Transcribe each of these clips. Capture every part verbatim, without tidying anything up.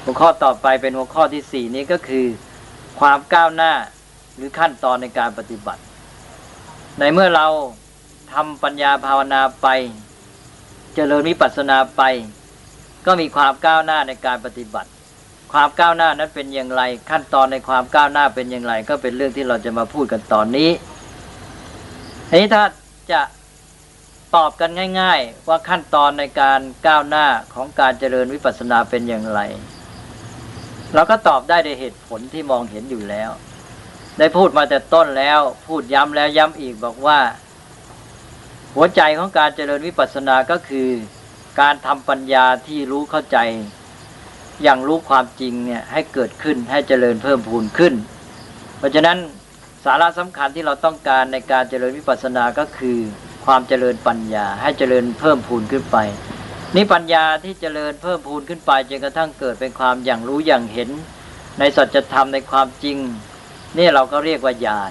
หัวข้อต่อไปเป็นหัวข้อที่สี่นี้ก็คือความก้าวหน้าหรือขั้นตอนในการปฏิบัติในเมื่อเราทำปัญญาภาวนาไปเจริญวิปัสสนาไปก็มีความก้าวหน้าในการปฏิบัติความก้าวหน้านั้นเป็นอย่างไรขั้นตอนในความก้าวหน้าเป็นอย่างไรก็เป็นเรื่องที่เราจะมาพูดกันตอนนี้ทีนี้ถ้าจะตอบกันง่ายๆว่าขั้นตอนในการก้าวหน้าของการเจริญวิปัสสนาเป็นอย่างไรเราก็ตอบได้ในเหตุผลที่มองเห็นอยู่แล้วได้พูดมาแต่ต้นแล้วพูดย้ำแล้วย้ำอีกบอกว่าหัวใจของการเจริญวิปัสสนาก็คือการทำปัญญาที่รู้เข้าใจอย่างรู้ความจริงเนี่ยให้เกิดขึ้นให้เจริญเพิ่มพูนขึ้นเพราะฉะนั้นสาระสำคัญที่เราต้องการในการเจริญวิปัสสนาก็คือความเจริญปัญญาให้เจริญเพิ่มพูนขึ้นไปนี่ปัญญาที่เจริญเพิ่มพูนขึ้นไปจนกระทั่งเกิดเป็นความอย่างรู้อย่างเห็นในสัจธรรมในความจริงนี่เราก็เรียกว่าญาณ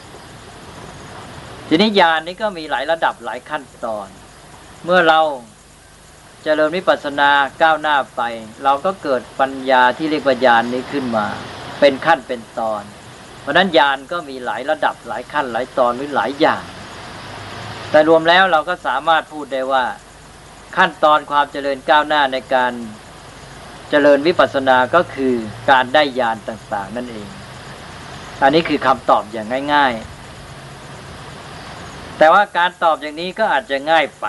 ทีนี้ญาณนี้ก็มีหลายระดับหลายขั้นตอนเมื่อเราเจริญวิปัสสนาก้าวหน้าไปเราก็เกิดปัญญาที่เรียกว่าญาณนี้ขึ้นมาเป็นขั้นเป็นตอนเพราะนั้นญาณก็มีหลายระดับหลายขั้นหลายตอนหรือหลายอย่างแต่รวมแล้วเราก็สามารถพูดได้ว่าขั้นตอนความเจริญก้าวหน้าในการเจริญวิปัสสนาก็คือการได้ญาณต่างๆนั่นเองอันนี้คือคำตอบอย่างง่ายๆแต่ว่าการตอบอย่างนี้ก็อาจจะง่ายไป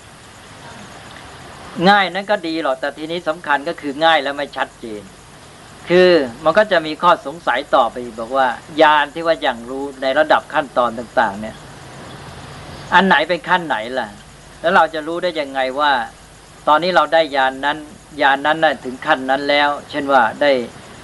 ง่ายนั้นก็ดีหรอกแต่ทีนี้สำคัญก็คือง่ายแล้วไม่ชัดเจนคือมันก็จะมีข้อสงสัยต่อไปบอกว่าญาณที่ว่าอย่างรู้ในระดับขั้นตอนต่างๆเนี่ยอันไหนเป็นขั้นไหนล่ะแล้วเราจะรู้ได้ยังไงว่าตอนนี้เราได้ญาณนั้นญาณนั้นน่ะถึงขั้นนั้นแล้วเช่นว่าได้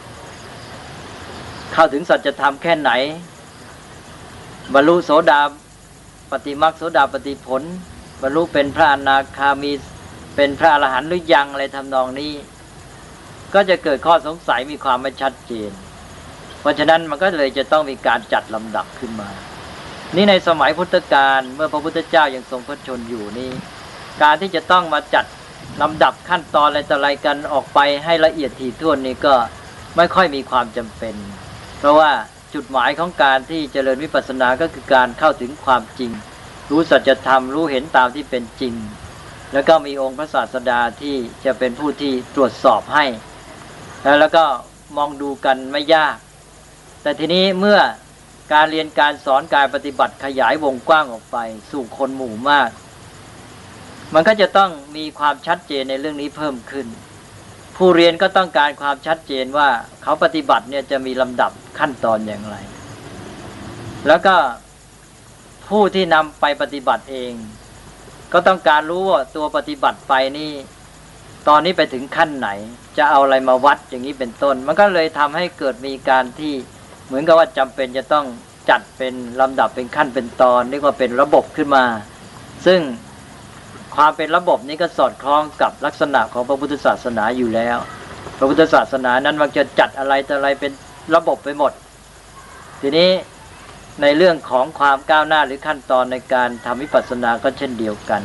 เข้าถึงสัจธรรมแค่ไหนบรรลุโสดาปฏิมรรคโสดาปฏิผลบรรลุเป็นพระอนาคามีเป็นพระอรหันต์หรือยังอะไรทำนองนี้ก็จะเกิดข้อสงสัยมีความไม่ชัดเจนเพราะฉะนั้นมันก็เลยจะต้องมีการจัดลำดับขึ้นมานี่ในสมัยพุทธกาลเมื่อพระพุทธเจ้ายังทรงพระชนอยู่นี่การที่จะต้องมาจัดลำดับขั้นตอนอะไรต่ออะไรกันออกไปให้ละเอียดถี่ถ้วนนี่ก็ไม่ค่อยมีความจำเป็นเพราะว่าจุดหมายของการที่เจริญวิปัสสนาก็คือการเข้าถึงความจริงรู้สัจธรรมรู้เห็นตามที่เป็นจริงแล้วก็มีองค์พระศาสดาที่จะเป็นผู้ที่ตรวจสอบให้แล้วก็มองดูกันไม่ยากแต่ทีนี้เมื่อการเรียนการสอนการปฏิบัติขยายวงกว้างออกไปสู่คนหมู่มากมันก็จะต้องมีความชัดเจนในเรื่องนี้เพิ่มขึ้นผู้เรียนก็ต้องการความชัดเจนว่าเขาปฏิบัติเนี่ยจะมีลำดับขั้นตอนอย่างไรแล้วก็ผู้ที่นำไปปฏิบัติเองก็ต้องการรู้ว่าตัวปฏิบัติไปนี่ตอนนี้ไปถึงขั้นไหนจะเอาอะไรมาวัดอย่างนี้เป็นต้นมันก็เลยทำให้เกิดมีการที่เหมือนกับว่าจำเป็นจะต้องจัดเป็นลำดับเป็นขั้นเป็นตอนเรียกว่าเป็นระบบขึ้นมาซึ่งความเป็นระบบนี้ก็สอดคล้องกับลักษณะของพระพุทธศาสนาอยู่แล้วพระพุทธศาสนานั้นมักจะจัดอะไรต่ออะไรเป็นระบบไปหมดทีนี้ในเรื่องของความก้าวหน้าหรือขั้นตอนในการทำวิปัสสนาก็เช่นเดียวกัน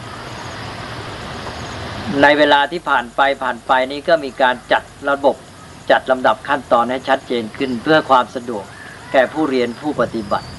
ในเวลาที่ผ่านไปผ่านไปนี้ก็มีการจัดระบบจัดลำดับขั้นตอนให้ชัดเจนขึ้นเพื่อความสะดวกแก่ผู้เรียนผู้ปฏิบัติ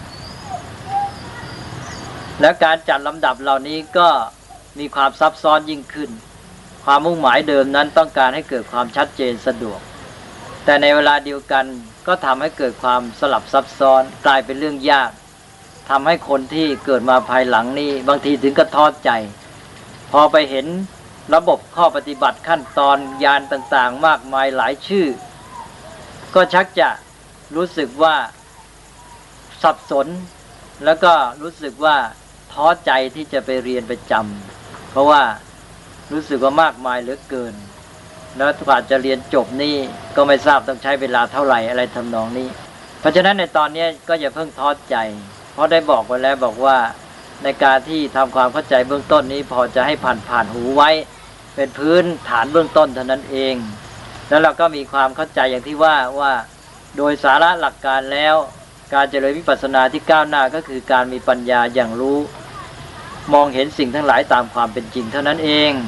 และการจัดลำดับเหล่านี้ก็มีความซับซ้อนยิ่งขึ้นความมุ่งหมายเดิมนั้นต้องการให้เกิดความชัดเจนสะดวกแต่ในเวลาเดียวกันก็ทำให้เกิดความสลับซับซ้อนกลายเป็นเรื่องยากทำให้คนที่เกิดมาภายหลังนี้บางทีถึงกับท้อใจพอไปเห็นระบบข้อปฏิบัติขั้นตอนญาณต่างๆมากมายหลายชื่อก็ชักจะรู้สึกว่าสับสนแล้วก็รู้สึกว่าท้อใจที่จะไปเรียนไปจำเพราะว่ารู้สึกว่ามากมายเหลือเกินแล้วกว่าจะเรียนจบนี่ก็ไม่ทราบต้องใช้เวลาเท่าไหร่อะไรทำนองนี้เพราะฉะนั้นในตอนนี้ก็อย่าเพิ่งท้อใจเพราะได้บอกไว้แล้วบอกว่าในการที่ทำความเข้าใจเบื้องต้นนี้พอจะให้ผ่านผ่านหูไว้เป็นพื้นฐานเบื้องต้นเท่านั้นเองแล้วเราก็มีความเข้าใจอย่างที่ว่าว่าโดยสาระหลักการแล้วการเจริญวิปัสสนาที่ก้าวหน้าก็คือการมีปัญญาอย่างรู้มองเห็นสิ่งทั้งหลายตามความเป็นจริงเท่านั้นเอง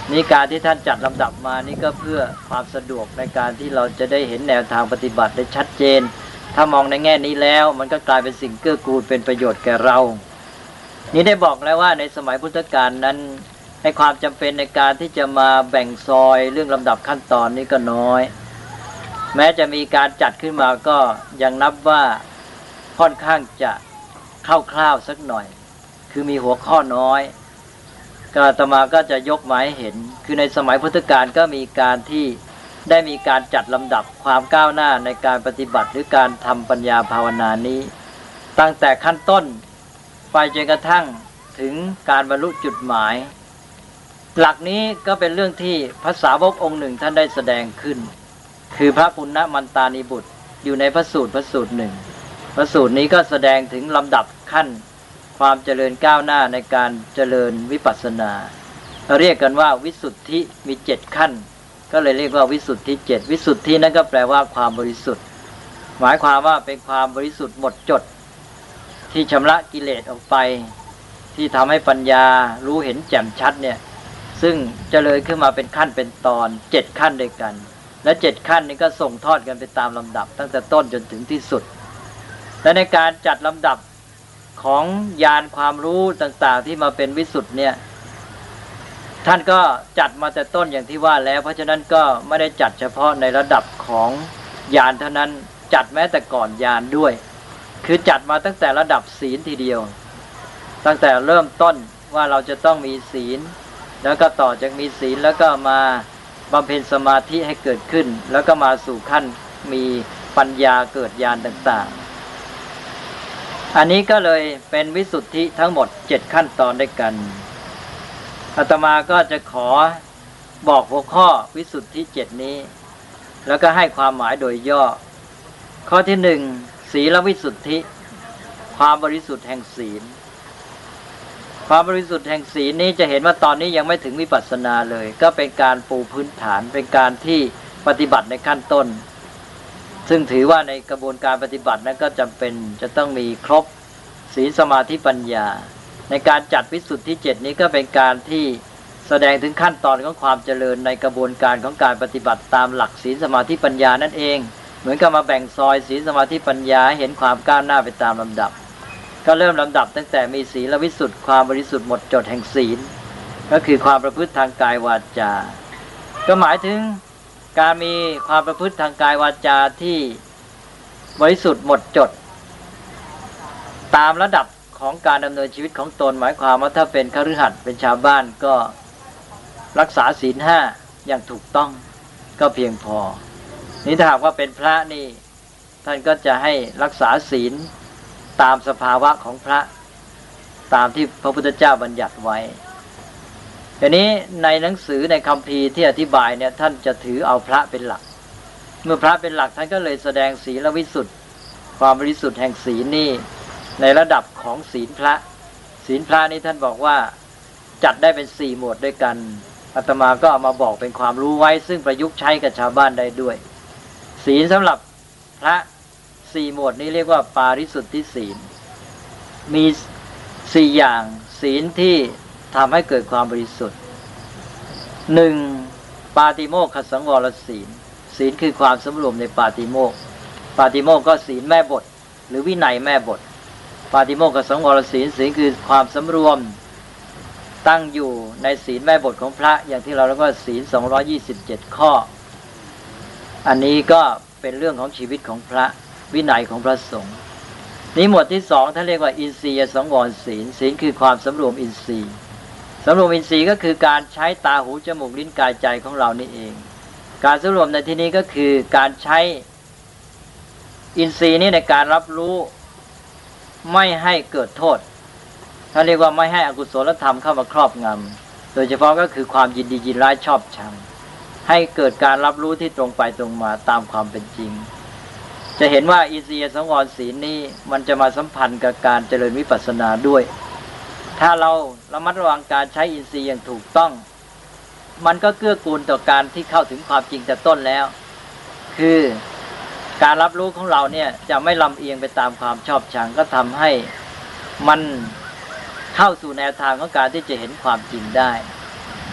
นี่การที่ท่านจัดลำดับมานี่ก็เพื่อความสะดวกในการที่เราจะได้เห็นแนวทางปฏิบัติได้ชัดเจนถ้ามองในแง่นี้แล้วมันก็กลายเป็นสิ่งเกื้อกูลเป็นประโยชน์แก่เรานี่ได้บอกแล้วว่าในสมัยพุทธกาลนั้นให้ความจำเป็นในการที่จะมาแบ่งซอยเรื่องลำดับขั้นตอนนี้ก็น้อยแม้จะมีการจัดขึ้นมาก็ยังนับว่าค่อนข้างจะคร่าวๆสักหน่อยคือมีหัวข้อน้อยก็อาตมาก็จะยกมาให้เห็นคือในสมัยพุทธกาลก็มีการที่ได้มีการจัดลำดับความก้าวหน้าในการปฏิบัติหรือการทำปัญญาภาวนานี้ตั้งแต่ขั้นต้นไปจนกระทั่งถึงการบรรลุจุดหมายหลักนี้ก็เป็นเรื่องที่พระสาวกองค์หนึ่งท่านได้แสดงขึ้นคือพระปุณณมันตานีบุตรอยู่ในพระสูตรพระสูตรหนึ่งพระสูตรนี้ก็แสดงถึงลำดับขั้นความเจริญก้าวหน้าในการเจริญวิปัสสนาเราเรียกกันว่าวิสุทธิมีเจ็ดขั้นก็เลยเรียกว่าวิสุทธิเจ็ดวิสุทธินั้นก็แปลว่าความบริสุทธิ์หมายความว่าเป็นความบริสุทธิ์หมดจดที่ชำระกิเลสออกไปที่ทำให้ปัญญารู้เห็นแจ่มชัดเนี่ยซึ่งเจริญขึ้นมาเป็นขั้นเป็นตอนเจ็ดขั้นด้วยกันและเจ็ดขั้นนี้ก็ส่งทอดกันไปตามลำดับตั้งแต่ต้นจนถึงที่สุดและในการจัดลำดับของญาณความรู้ต่างๆที่มาเป็นวิสุทธิ์เนี่ยท่านก็จัดมาแต่ต้นอย่างที่ว่าแล้วเพราะฉะนั้นก็ไม่ได้จัดเฉพาะในระดับของญาณเท่านั้นจัดแม้แต่ก่อนญาณด้วยคือจัดมาตั้งแต่ระดับศีลทีเดียวตั้งแต่เริ่มต้นว่าเราจะต้องมีศีลแล้วก็ต่อจากมีศีลแล้วก็มาบำเพ็ญสมาธิให้เกิดขึ้นแล้วก็มาสู่ขั้นมีปัญญาเกิดญาณต่างๆอันนี้ก็เลยเป็นวิสุทธิทั้งหมดเจ็ดขั้นตอนด้วยกันอาตมาก็จะขอบอกหัวข้อวิสุทธิเจ็ดนี้แล้วก็ให้ความหมายโดยย่อข้อที่หนึ่งศีลวิสุทธิความบริสุทธิ์แห่งศีลความบริสุทธิ์แห่งศีลนี้จะเห็นว่าตอนนี้ยังไม่ถึงวิปัสสนาเลยก็เป็นการปูพื้นฐานเป็นการที่ปฏิบัติในขั้นต้นซึ่งถือว่าในกระบวนการปฏิบัตินั้นก็จำเป็นจะต้องมีครบศีลสมาธิปัญญาในการจัดวิสุทธิเจ็ดนี้ก็เป็นการที่แสดงถึงขั้นตอนของความเจริญในกระบวนการของการปฏิบัติตามหลักศีลสมาธิปัญญานั่นเองเหมือนกับมาแบ่งซอยศีลสมาธิปัญญาเห็นความก้าวหน้าไปตามลำดับก็เริ่มลำดับตั้งแต่มีศีลวิสุทธิ์ความบริสุทธิ์หมดจดแห่งศีลก็คือความประพฤติทางกายวาจาก็หมายถึงการมีความประพฤติทางกายวาจาที่บริสุทธิ์หมดจดตามระดับของการดำเนินชีวิตของตนหมายความว่าถ้าเป็นคฤหัสถ์เป็นชาวบ้านก็รักษาศีลห้าอย่างถูกต้องก็เพียงพอนี่ถ้าหากว่าเป็นพระนี่ท่านก็จะให้รักษาศีลตามสภาวะของพระตามที่พระพุทธเจ้าบัญญัติไว้ทีนี้ในหนังสือในคัมภีร์ที่อธิบายเนี่ยท่านจะถือเอาพระเป็นหลักเมื่อพระเป็นหลักท่านก็เลยแสดงศีลวิสุทธิ์ความบริสุทธิ์แห่งศีลนี่ในระดับของศีลพระศีลพระนี่ท่านบอกว่าจัดได้เป็นสี่หมวดด้วยกันอาตมาก็เอามาบอกเป็นความรู้ไว้ซึ่งประยุกต์ใช้กับชาวบ้านได้ด้วยศีลสำหรับพระสี่หมวดนี้เรียกว่าปาริสุทธิศีลมีสี่อย่างศีลที่ทำให้เกิดความบริสุทธิ์หนึ่งปาติโมกขสังวรศีลศีลคือความสำรวมในปาติโมกข์ปาติโมกข์ก็ศีลแม่บทหรือวินัยแม่บทปาติโมกขสังวรศีลศีลคือความสำรวมตั้งอยู่ในศีลแม่บทของพระอย่างที่เราเรียกว่าศีลสองร้อยยี่สิบเจ็ดข้ออันนี้ก็เป็นเรื่องของชีวิตของพระวินัยของพระสงฆ์นี้หมวดที่สองท่านเรียกว่าอินทรียสังวรศีลศีลคือความสำรวมอินทรีย์สำรวมอินทรีย์ก็คือการใช้ตาหูจมูกลิ้นกายใจของเรานี่เองการสำรวมในที่นี้ก็คือการใช้อินทรีย์นี้ในการรับรู้ไม่ให้เกิดโทษท่านเรียกว่าไม่ให้อกุศลธรรมเข้ามาครอบงำโดยเฉพาะก็คือความยินดียินร้ายชอบชังให้เกิดการรับรู้ที่ตรงไปตรงมาตามความเป็นจริงจะเห็นว่าอินทรียสังวรศีลนี้มันจะมาสัมพันธ์กับการเจริญวิปัสสนาด้วยถ้าเราระมัดระวังการใช้อินทรีย์อย่างถูกต้องมันก็เกื้อกูลต่อการที่เข้าถึงความจริงแต่ต้นแล้วคือการรับรู้ของเราเนี่ยจะไม่ลำเอียงไปตามความชอบชังก็ทำให้มันเข้าสู่แนวทางของการที่จะเห็นความจริงได้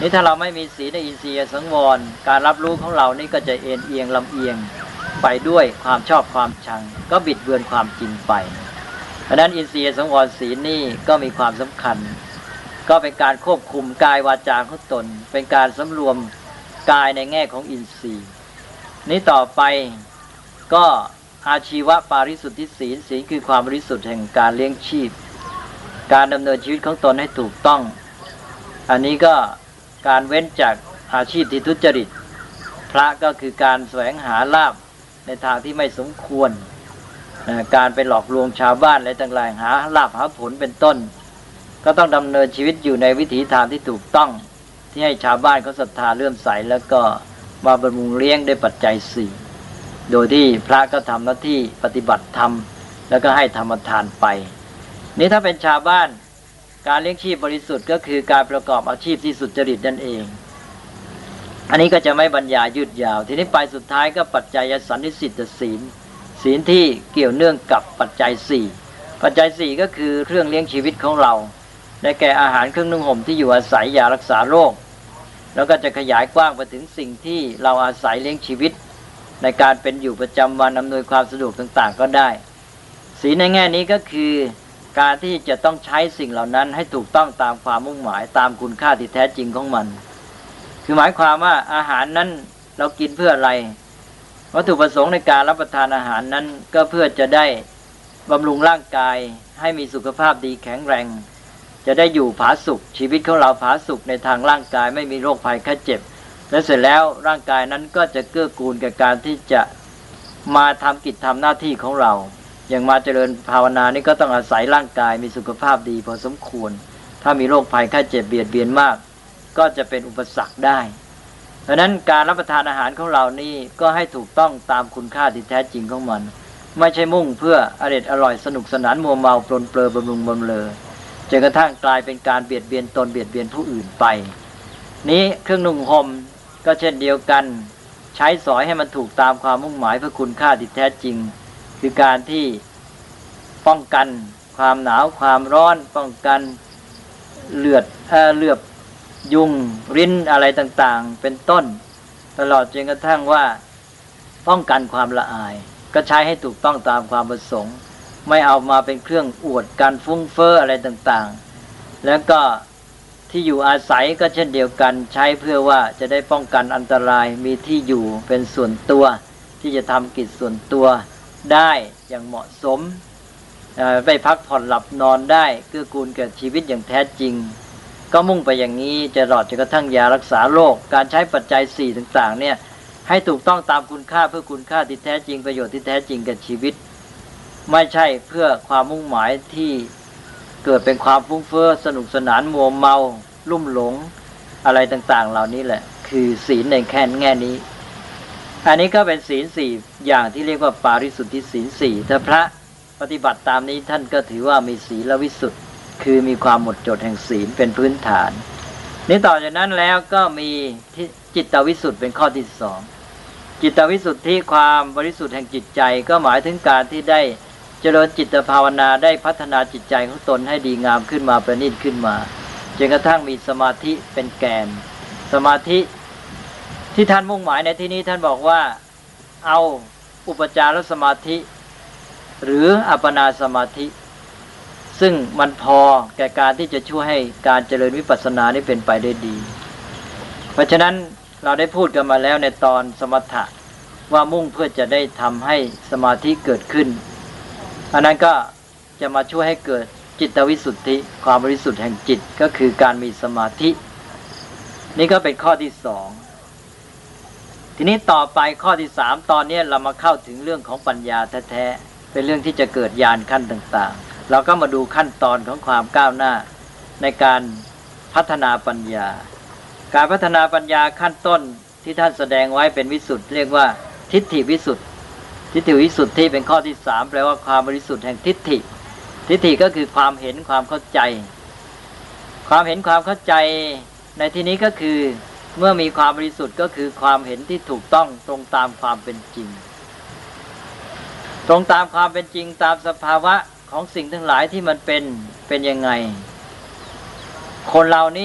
นี่ถ้าเราไม่มีศีลในอินทรียสังวรการรับรู้ของเรานี่ก็จะเอ็นเอียงลำเอียงไปด้วยความชอบความชังก็บิดเบือนความจริงไปเพราะนั้นอินทรียสังวรศีลนี่ก็มีความสำคัญก็เป็นการควบคุมกายวาจาของตนเป็นการสำรวมกายในแง่ของอินทรีย์นี้ต่อไปก็อาชีวปาริสุทธิศีลศีลคือความบริสุทธิ์แห่งการเลี้ยงชีพการดำเนินชีวิตของตนให้ถูกต้องอันนี้ก็การเว้นจากอาชีพที่ทุจริตพระก็คือการแสวงหาลาภในทางที่ไม่สมควรการไปหลอกลวงชาวบ้านอะไรต่างๆหาลาภหาผลเป็นต้นก็ต้องดำเนินชีวิตอยู่ในวิถีทางที่ถูกต้องที่ให้ชาวบ้านเขาศรัทธาเลื่อมใสแล้วก็มาบำรุงเลี้ยงด้วยปัจจัยสี่โดยที่พระก็ทำหน้าที่ปฏิบัติธรรมแล้วก็ให้ธรรมทานไปนี้ถ้าเป็นชาวบ้านการเลี้ยงชีพบริสุทธิ์ก็คือการประกอบอาชีพที่สุจริตนั่นเองอันนี้ก็จะไม่บรรยายยืดยาวทีนี้ไปสุดท้ายก็ปัจจัยสันนิสิตศีลศีลที่เกี่ยวเนื่องกับปัจจัยสี่ปัจจัยสี่ก็คือเครื่องเลี้ยงชีวิตของเราได้แก่อาหารเครื่องนุ่งห่มที่อยู่อาศัยยารักษาโรคแล้วก็จะขยายกว้างไปถึงสิ่งที่เราอาศัยเลี้ยงชีวิตในการเป็นอยู่ประจำวันอำนวยความสะดวกต่างๆก็ได้ศีลในแง่นี้ก็คือการที่จะต้องใช้สิ่งเหล่านั้นให้ถูกต้องตามความมุ่งหมายตามคุณค่าที่แท้จริงของมันคือหมายความว่าอาหารนั้นเรากินเพื่ออะไรวัตถุประสงค์ในการรับประทานอาหารนั้นก็เพื่อจะได้บำรุงร่างกายให้มีสุขภาพดีแข็งแรงจะได้อยู่ผาสุกชีวิตของเราผาสุกในทางร่างกายไม่มีโรคภัยไข้เจ็บและเสร็จแล้วร่างกายนั้นก็จะเกื้อกูลกับการที่จะมาทำกิจทำหน้าที่ของเราอย่างมาเจริญภาวนานี่ก็ต้องอาศัยร่างกายมีสุขภาพดีพอสมควรถ้ามีโรคภัยไข้เจ็บเบียดเบียนมากก็จะเป็นอุปสรรคได้ดังนั้นการรับประทานอาหารของเรานี่ก็ให้ถูกต้องตามคุณค่าที่แท้จริงของมันไม่ใช่มุ่งเพื่ออร่อยอร่อยสนุกสนานมัวเมาปลนเปลือบำรุงบำเรอจนกระทั่งกลายเป็นการเบียดเบียนตนเบียดเบียนผู้อื่นไปนี้เครื่องนุ่งห่มก็เช่นเดียวกันใช้สอยให้มันถูกตามความมุ่งหมายเพื่อคุณค่าที่แท้จริงคือการที่ป้องกันความหนาวความร้อนป้องกันเลือดเอ่อเลือบยุงริ้นอะไรต่างๆเป็นต้นตลอดจนกระทั่งว่าป้องกันความละอายก็ใช้ให้ถูกต้องตามความประสงค์ไม่เอามาเป็นเครื่องอวดการฟุ้งเฟ้ออะไรต่างๆแล้วก็ที่อยู่อาศัยก็เช่นเดียวกันใช้เพื่อว่าจะได้ป้องกันอันตรายมีที่อยู่เป็นส่วนตัวที่จะทำกิจส่วนตัวได้อย่างเหมาะสมไปพักผ่อนหลับนอนได้เกื้อกูลแก่ชีวิตอย่างแท้จริงก็มุ่งไปอย่างนี้จะรอดจนกระทั่งยารักษาโรคการใช้ปัจจัยสี่ต่างๆเนี่ยให้ถูกต้องตามคุณค่าเพื่อคุณค่าที่แท้จริงประโยชน์ที่แท้จริงแก่ชีวิตไม่ใช่เพื่อความมุ่งหมายที่เกิดเป็นความฟุ้งเฟ้อสนุกสนานมัวเมาลุ่มหลงอะไรต่างๆเหล่านี้แหละคือศีลในแค่แง่นี้อันนี้ก็เป็นศีลสี่อย่างที่เรียกว่าปาริสุทธิศีลสี่ถ้าพระปฏิบัติตามนี้ท่านก็ถือว่ามีศีลวิสุทธิ์คือมีความหมดจดแห่งศีลเป็นพื้นฐานนี้ต่อจากนั้นแล้วก็มีจิตวิสุทธิ์เป็นข้อที่สองจิตวิสุทธิความบริสุทธิ์แห่งจิตใจก็หมายถึงการที่ได้เจริญจิตภาวนาได้พัฒนาจิตใจของตนให้ดีงามขึ้นมาประณีตขึ้นมาจนกระทั่งมีสมาธิเป็นแกนสมาธิที่ท่านมุ่งหมายในที่นี้ท่านบอกว่าเอาอุปจารสมาธิหรืออัปปนาสมาธิซึ่งมันพอแก่การที่จะช่วยให้การเจริญวิปัสสนานี้เป็นไปได้ดีเพราะฉะนั้นเราได้พูดกันมาแล้วในตอนสมถะว่ามุ่งเพื่อจะได้ทำให้สมาธิเกิดขึ้นอันนั้นก็จะมาช่วยให้เกิดจิตวิสุทธิความบริสุทธิ์แห่งจิตก็คือการมีสมาธินี่ก็เป็นข้อที่สองทีนี้ต่อไปข้อที่สามตอนนี้เรามาเข้าถึงเรื่องของปัญญาแท้ๆเป็นเรื่องที่จะเกิดญาณขั้นต่างๆเราก็มาดูขั้นตอนของความก้าวหน้าในการพัฒนาปัญญาการพัฒนาปัญญาขั้นต้นที่ท่านแสดงไว้เป็นวิสุทธิ์เรียกว่าทิฏฐิวิสุทธิ์ทิฏฐิวิสุทธิ์ที่เป็นข้อที่สามแปลว่าความบริสุทธิ์แห่งทิฏฐิทิฏฐิก็คือความเห็นความเข้าใจความเห็นความเข้าใจในที่นี้ก็คือเมื่อมีความบริสุทธิ์ก็คือความเห็นที่ถูกต้องตรงตามความเป็นจริงตรงตามความเป็นจริงตามสภาวะของสิ่งทั้งหลายที่มันเป็นเป็นยังไงคนเรานี่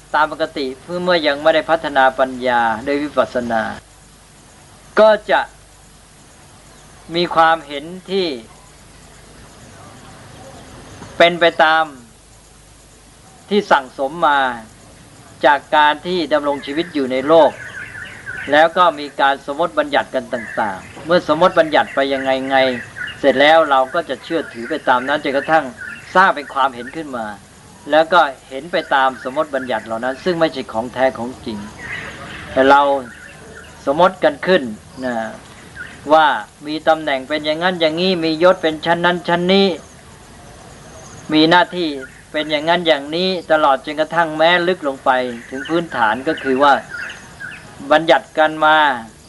ตามปกติเพื่อเมื่อยังไม่ได้พัฒนาปัญญาโดยวิปัสสนาก็จะมีความเห็นที่เป็นไปตามที่สั่งสมมาจากการที่ดำรงชีวิตอยู่ในโลกแล้วก็มีการสมมติบัญญัติกันต่างๆเมื่อสมมติบัญญัติไปยังไงไงเสร็จแล้วเราก็จะเชื่อถือไปตามนั้นจนกระทั่งสร้างเป็นความเห็นขึ้นมาแล้วก็เห็นไปตามสมมติบัญญัติเหล่านั้นซึ่งไม่ใช่ของแท้ของจริงแต่เราสมมติกันขึ้นนะว่ามีตำแหน่งเป็นอย่างนั้นอย่างนี้มียศเป็นชั้นนั้นชั้นนี้มีหน้าที่เป็นอย่างนั้นอย่างนี้ตลอดจนกระทั่งแม้ลึกลงไปถึงพื้นฐานก็คือว่าบัญญัติกันมา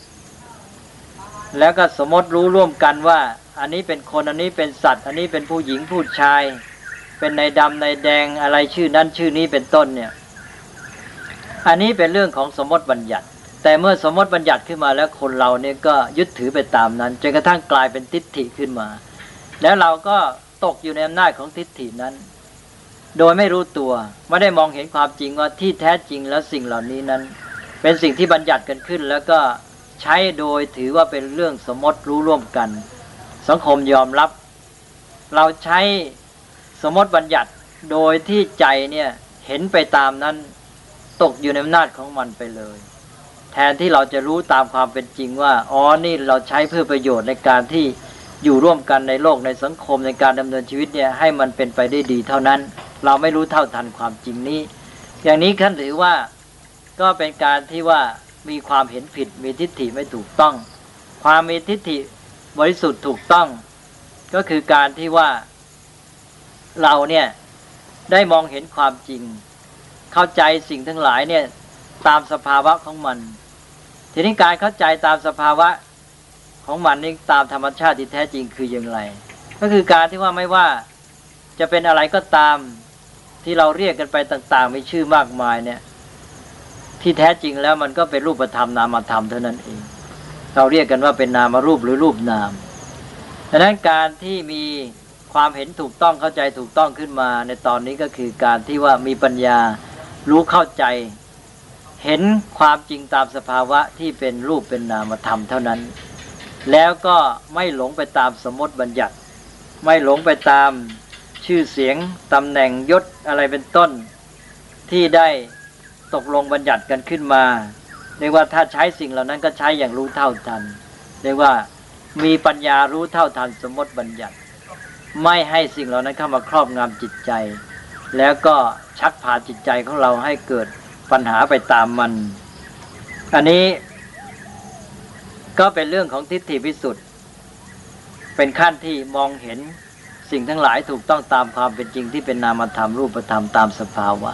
แล้วก็สมมติรู้ร่วมกันว่าอันนี้เป็นคนอันนี้เป็นสัตว์อันนี้เป็นผู้หญิงผู้ชายเป็นนายดำนายแดงอะไรชื่อนั้นชื่อนี้เป็นต้นเนี่ยอันนี้เป็นเรื่องของสมมติบัญญัติแต่เมื่อสมมติบัญญัติขึ้นมาแล้วคนเราเนี่ยก็ยึดถือไปตามนั้นจนกระทั่งกลายเป็นทิฏฐิขึ้นมาแล้วเราก็ตกอยู่ในอำนาจของทิฏฐินั้นโดยไม่รู้ตัวไม่ได้มองเห็นความจริงว่าที่แท้จริงแล้วสิ่งเหล่านี้นั้นเป็นสิ่งที่บัญญัติกันขึ้นแล้วก็ใช้โดยถือว่าเป็นเรื่องสมมติรู้ร่วมกันสังคมยอมรับเราใช้สมมติบัญญัติโดยที่ใจเนี่ยเห็นไปตามนั้นตกอยู่ในอำนาจของมันไปเลยแทนที่เราจะรู้ตามความเป็นจริงว่าอ๋อนี่เราใช้เพื่อประโยชน์ในการที่อยู่ร่วมกันในโลกในสังคมในการดำเนินชีวิตเนี่ยให้มันเป็นไปได้ดีเท่านั้นเราไม่รู้เท่าทันความจริงนี้อย่างนี้ท่านถือว่าก็เป็นการที่ว่ามีความเห็นผิดมีทิฏฐิไม่ถูกต้องความมีทิฏฐิบริสุทธิ์ถูกต้องก็คือการที่ว่าเราเนี่ยได้มองเห็นความจริงเข้าใจสิ่งทั้งหลายเนี่ยตามสภาวะของมันทีนี้การเข้าใจตามสภาวะของมันนี่ตามธรรมชาติที่แท้จริงคืออย่างไรก็คือการที่ว่าไม่ว่าจะเป็นอะไรก็ตามที่เราเรียกกันไปต่างๆมีชื่อมากมายเนี่ยที่แท้จริงแล้วมันก็เป็นรูปธรรมนามธรรมเท่านั้นเองเราเรียกกันว่าเป็นนามรูปหรือรูปนามดังนั้นการที่มีความเห็นถูกต้องเข้าใจถูกต้องขึ้นมาในตอนนี้ก็คือการที่ว่ามีปัญญารู้เข้าใจเห็นความจริงตามสภาวะที่เป็นรูปเป็นนามธรรมเท่านั้นแล้วก็ไม่หลงไปตามสมมติบัญญัติไม่หลงไปตามชื่อเสียงตำแหน่งยศอะไรเป็นต้นที่ได้ตกลงบัญญัติกันขึ้นมาเรียกว่าถ้าใช้สิ่งเหล่านั้นก็ใช้อย่างรู้เท่าทันเรียกว่ามีปัญญารู้เท่าทันสมมติบัญญัติไม่ให้สิ่งเหล่านั้นเข้ามาครอบงำจิตใจแล้วก็ชักพาจิตใจของเราให้เกิดปัญหาไปตามมันอันนี้ก็เป็นเรื่องของทิฏฐิวิสุทธิ์เป็นขั้นที่มองเห็นสิ่งทั้งหลายถูกต้องตามความเป็นจริงที่เป็นนามธรรมรูปธรรมตามสภาวะ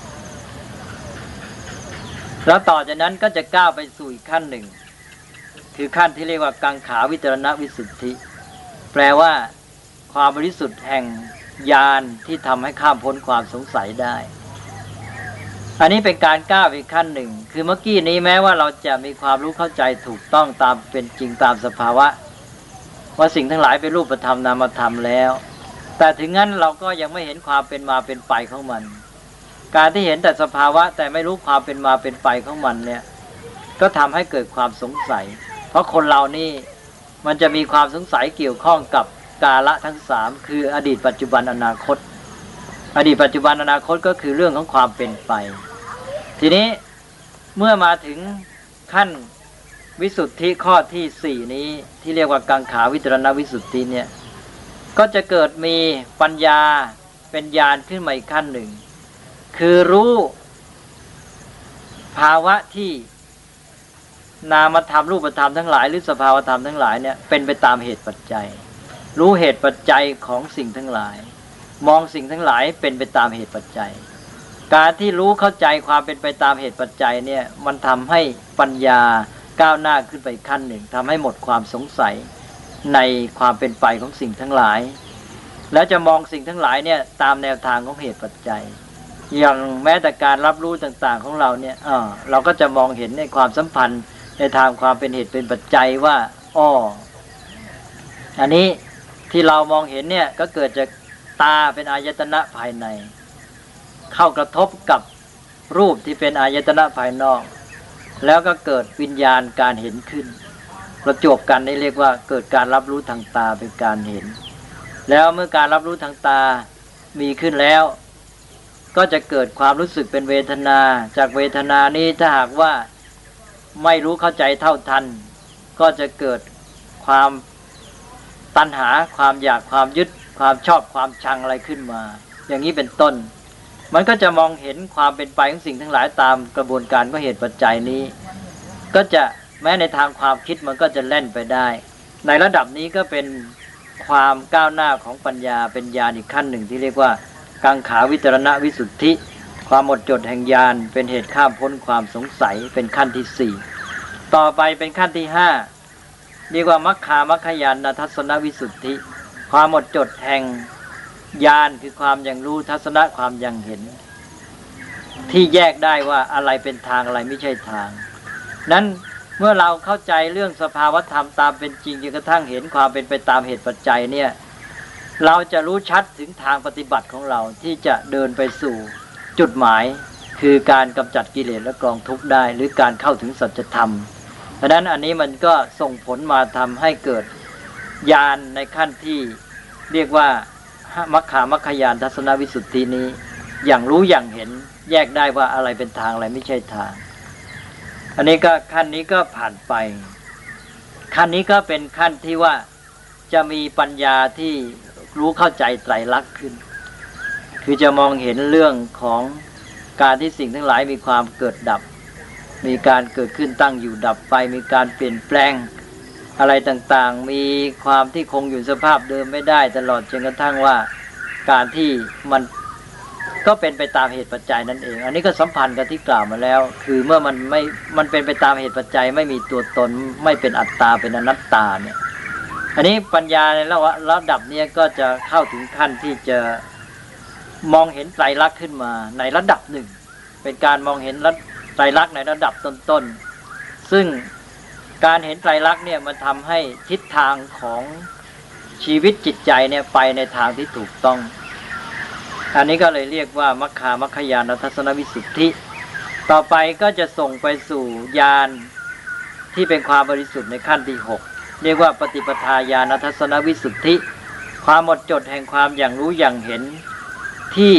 แล้วต่อจากนั้นก็จะก้าวไปสู่อีกขั้นหนึ่งคือขั้นที่เรียกว่ากังขาวิจารณวิสุทธิแปลว่าความบริสุทธิ์แห่งญาณที่ทำให้ข้ามพ้นความสงสัยได้อันนี้เป็นการก้าวอีกขั้นหนึ่งคือเมื่อกี้นี้แม้ว่าเราจะมีความรู้เข้าใจถูกต้องตามเป็นจริงตามสภาวะว่าสิ่งทั้งหลายเป็นรูปธรรมนามธรรมแล้วแต่ถึงงั้นเราก็ยังไม่เห็นความเป็นมาเป็นไปของมันการที่เห็นแต่สภาวะแต่ไม่รู้ความเป็นมาเป็นไปของมันเนี่ยก็ทำให้เกิดความสงสัยเพราะคนเรานี่มันจะมีความสงสัยเกี่ยวข้องกับกาลทั้งสามคืออดีตปัจจุบันอนาคตอดีตปัจจุบันอนาคตก็คือเรื่องของความเป็นไปทีนี้เมื่อมาถึงขั้นวิสุทธิข้อที่สี่นี้ที่เรียกว่ากังขาวิจารณวิสุทธิเนี่ยก็จะเกิดมีปัญญาเป็นญาณขึ้นมาอีกขั้นหนึ่งคือรู้ภาวะที่นามธรรมรูปธรรมทั้งหลายหรือสภาวธรรมทั้งหลายเนี่ยเป็นไปตามเหตุปัจจัยรู้เหตุปัจจัยของสิ่งทั้งหลายมองสิ่งทั้งหลายเป็นไปตามเหตุปัจจัยการที่รู้เข้าใจความเป็นไปตามเหตุปัจจัยเนี่ยมันทำให้ปัญญาก้าวหน้าขึ้นไปขั้นหนึ่งทำให้หมดความสงสัยในความเป็นไปของสิ่งทั้งหลายแล้วจะมองสิ่งทั้งหลายเนี่ยตามแนวทางของเหตุปัจจัยอย่างแม้แต่การรับรู้ต่างๆของเราเนี่ยเออเราก็จะมองเห็นในความสัมพันธ์ในทางความเป็นเหตุเป็นปัจจัยว่าอ้ออันนี้ที่เรามองเห็นเนี่ยก็เกิดจากตาเป็นอายตนะภายในเข้ากระทบกับรูปที่เป็นอายตนะภายนอกแล้วก็เกิดวิญญาณการเห็นขึ้นประจวบกันนี่เรียกว่าเกิดการรับรู้ทางตาเป็นการเห็นแล้วเมื่อการรับรู้ทางตามีขึ้นแล้วก็จะเกิดความรู้สึกเป็นเวทนาจากเวทนานี้ถ้าหากว่าไม่รู้เข้าใจเท่าทันก็จะเกิดความตัณหาความอยากความยึดความชอบความชังอะไรขึ้นมาอย่างนี้เป็นต้นมันก็จะมองเห็นความเป็นไปของสิ่งทั้งหลายตามกระบวนการของเหตุปัจจัยนี้ก็จะแม้ในทางความคิดมันก็จะแล่นไปได้ในระดับนี้ก็เป็นความก้าวหน้าของปัญญาเป็นญาณอีกขั้นหนึ่งที่เรียกว่ากังขาวิตรณวิสุทธิความหมดจดแห่งญาณเป็นเหตุข้ามพ้นความสงสัยเป็นขั้นที่สี่ต่อไปเป็นขั้นที่ห้าเรียกว่ามัคคามัคคยานทัศนวิสุทธิความหมดจดแห่งญาณคือความยังรู้ทัศนะความยังเห็นที่แยกได้ว่าอะไรเป็นทางอะไรไม่ใช่ทางนั้นเมื่อเราเข้าใจเรื่องสภาวธรรมตามเป็นจริงจนกระทั่งเห็นความเป็นไปตามเหตุปัจจัยเนี่ยเราจะรู้ชัดถึงทางปฏิบัติของเราที่จะเดินไปสู่จุดหมายคือการกำจัดกิเลสและกองทุกข์ได้หรือการเข้าถึงสัจธรรมเพราะนั้นอันนี้มันก็ส่งผลมาทำให้เกิดญาณในขั้นที่เรียกว่ามัคคามัคคยานทัศนวิสุทธินี้อย่างรู้อย่างเห็นแยกได้ว่าอะไรเป็นทางอะไรไม่ใช่ทางอันนี้ก็ขั้นนี้ก็ผ่านไปขั้นนี้ก็เป็นขั้นที่ว่าจะมีปัญญาที่รู้เข้าใจไตรลักษณ์ขึ้นคือจะมองเห็นเรื่องของการที่สิ่งทั้งหลายมีความเกิดดับมีการเกิดขึ้นตั้งอยู่ดับไปมีการเปลี่ยนแปลงอะไรต่างๆมีความที่คงอยู่สภาพเดิมไม่ได้ตลอดจนกระทั่งว่าการที่มันก็เป็นไปตามเหตุปัจจัยนั่นเองอันนี้ก็สัมพันธ์กับที่กล่าวมาแล้วคือเมื่อมันไม่มันเป็นไปตามเหตุปัจจัยไม่มีตัวตนไม่เป็นอัตตาเป็นอนัตตาเนี่ยอันนี้ปัญญาในระดับนี้ก็จะเข้าถึงขั้นที่จะมองเห็นไตรลักษณ์ขึ้นมาในระดับหนึ่งเป็นการมองเห็นไตรลักษณ์ในระดับต้นๆซึ่งการเห็นไตรลักษณ์เนี่ยมันทำให้ทิศทางของชีวิตจิตใจเนี่ยไปในทางที่ถูกต้องอันนี้ก็เลยเรียกว่ามัคคามัคคยานทัศนวิสุทธิต่อไปก็จะส่งไปสู่ญาณที่เป็นความบริสุทธิ์ในขั้นที่หกเรียกว่าปฏิปทาญาณทัศนวิสุทธิความหมดจดแห่งความอย่างรู้อย่างเห็นที่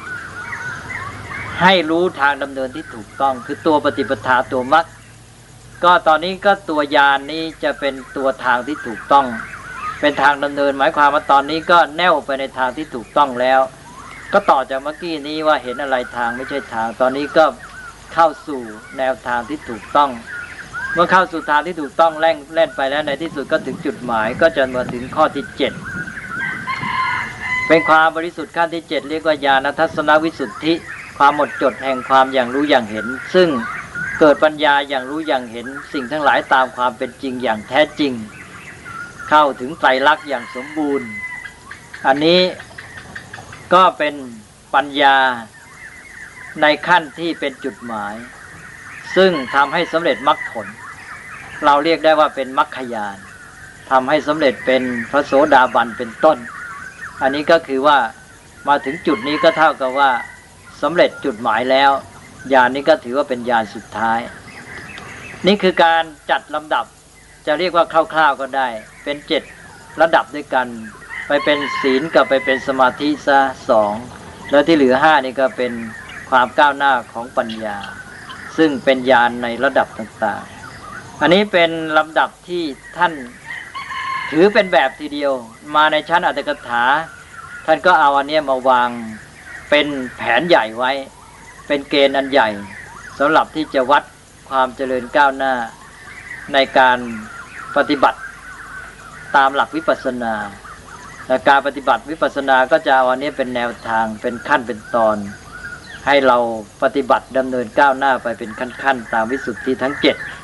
ให้รู้ทางดำเนินที่ถูกต้องคือตัวปฏิปทาตัวมรรคก็ตอนนี้ก็ตัวญาณ น, นี้จะเป็นตัวทางที่ถูกต้องเป็นทางดำเนินหมายความว่าตอนนี้ก็แน่วไปในทางที่ถูกต้องแล้วก็ต่อจากเมื่อกี้นี้ว่าเห็นอะไรทางไม่ใช่ทางตอนนี้ก็เข้าสู่แนวทางที่ถูกต้องเมื่อเข้าสู่ทางที่ถูกต้องแล่นแล่นไปแล้วในที่สุดก็ถึงจุดหมายก็จะมาถึงข้อที่เจ็ดเป็นความบริสุทธิ์ขั้นที่เจ็ดเรียกว่าญาณทัศนวิสุทธิความหมดจดแห่งความอย่างรู้อย่างเห็นซึ่งเกิดปัญญาอย่างรู้อย่างเห็นสิ่งทั้งหลายตามความเป็นจริงอย่างแท้จริงเข้าถึงไตรลักษณ์อย่างสมบูรณ์อันนี้ก็เป็นปัญญาในขั้นที่เป็นจุดหมายซึ่งทำให้สำเร็จมรรคผลเราเรียกได้ว่าเป็นมรรคญาณทำให้สำเร็จเป็นพระโสดาบันเป็นต้นอันนี้ก็คือว่ามาถึงจุดนี้ก็เท่ากับว่าสำเร็จจุดหมายแล้วญาณนี้ก็ถือว่าเป็นญาณสุดท้ายนี่คือการจัดลำดับจะเรียกว่าคร่าวๆก็ได้เป็นเจ็ดระดับด้วยกันไปเป็นศีลกับไปเป็นสมาธิซะสองแล้วที่เหลือห้านี่ก็เป็นความก้าวหน้าของปัญญาซึ่งเป็นญาณในระดับต่างๆอันนี้เป็นลำดับที่ท่านถือเป็นแบบทีเดียวมาในชั้นอรรถกถาท่านก็เอาอันนี้มาวางเป็นแผนใหญ่ไว้เป็นเกณฑ์อันใหญ่สำหรับที่จะวัดความเจริญก้าวหน้าในการปฏิบัติตามหลักวิปัสสนาและการปฏิบัติวิปัสสนาก็จะเอาอันนี้เป็นแนวทางเป็นขั้นเป็นตอนให้เราปฏิบัติดำเนินก้าวหน้าไปเป็นขั้นๆตามวิสุทธิทั้งเจ็ด